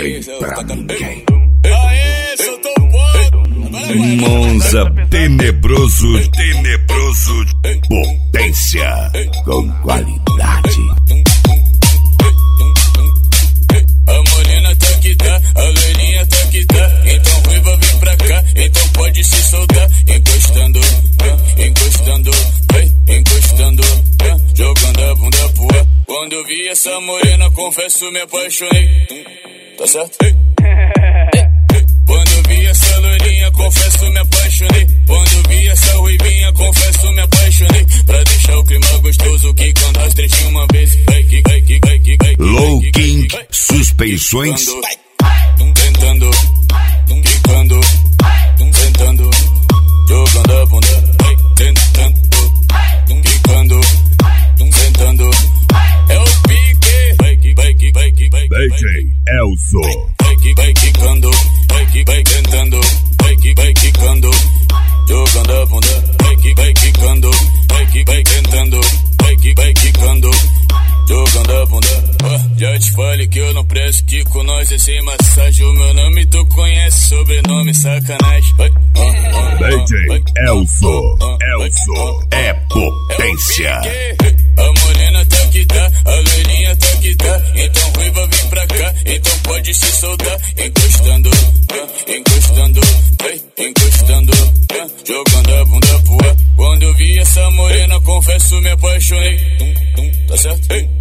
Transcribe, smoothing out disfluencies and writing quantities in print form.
tem pra ninguém. Aê, sou tão bom. Monza tenebroso, potência com qualidade. A morena tá que tá, a loirinha tá que tá. Então ruiva vem pra cá, então pode se soltar. Encostando, encostando, encostando, jogando a bunda pro ar. Quando eu vi essa morena, confesso, me apaixonei. Tá certo? Quando eu vi essa loirinha, confesso, me apaixonei. Quando eu vi essa ruivinha, confesso, me apaixonei. Pra deixar o clima gostoso, que quando as três de uma vez. Low King Suspensões. Tentando, quicando, tentando, jogando a bunda. Tentando, quicando, tentando. É o pique. DJ Elzo. Vai quicando, vai tentando, vai quicando, jogando a bunda. Vai quicando, vai tentando, vai quicando, jogando a bunda. Já te falei que eu não presto, que com nós é sem massagem. O meu nome tu conhece, sobrenome sacanagem. DJ Elzo é potência. A morena tá que tá, a loirinha tá que tá. Então ruiva vem pra cá, então pode se soltar. Encostando, encostando, encostando, jogando a bunda pro ar. Quando eu vi essa morena, confesso, me apaixonei. Tá certo?